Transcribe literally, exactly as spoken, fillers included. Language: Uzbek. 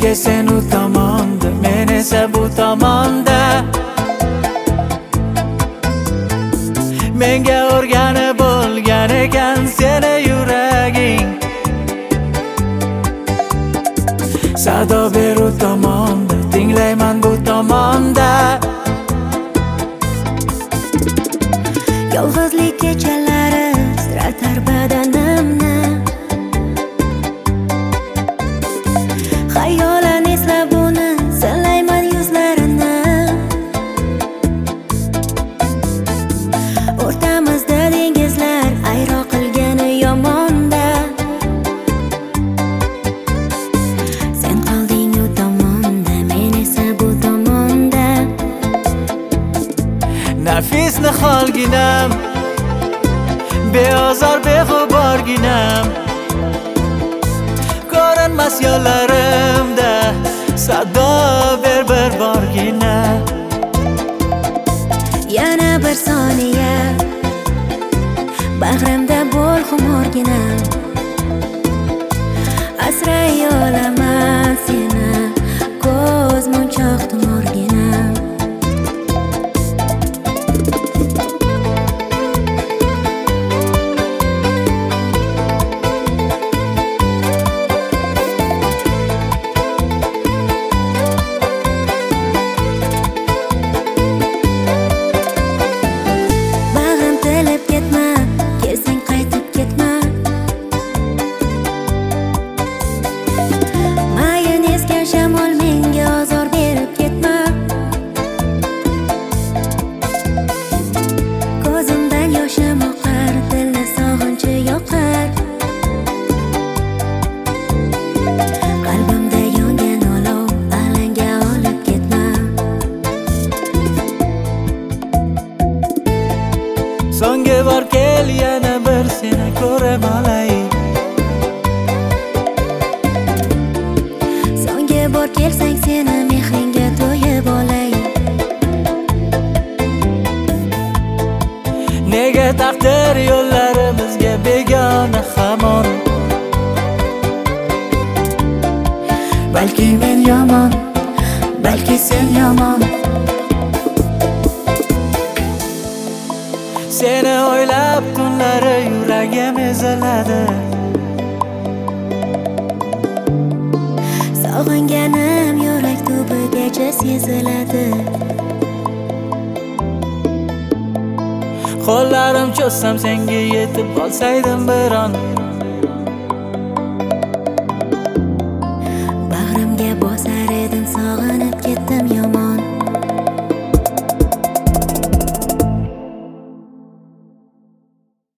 Nega sen u tomonda, men esa bu tomonda. Menga o'rganib bo'lgan ekan seni yuraging. Sado ber u tomonda, tinglayman bu tomonda. Yolg'izlik kechalari titratar badanimni. Xayolan eslab uni sanlayman yuzlarini. O'rtamizda dengizlar ayro qilgani yomonda. Sen qolding u tomonda, men esa bu tomonda. Nafis niholginam, beozor beg'uborginam. Ko'rinmas yo'llarimda sado ber bir borgina. Yana bir soniya bag'rimda bo'l xumorgina. Asray olaman seni, ko'z munchoq tumorgina. So'nggi bor kel yana bir seni ko'rib olay. So'nggi bor kelsang seni mehringga to'yib olay. Nega taqdir yo'llarimizga begona hamon? Balki men yomon, balki sen yomon. Seni o'ylab tunlari yuragim eziladi. Sog'inganim yurak tubigacha seziladi. Qo'llarim cho'zsam senga yetib olsaydim bir on.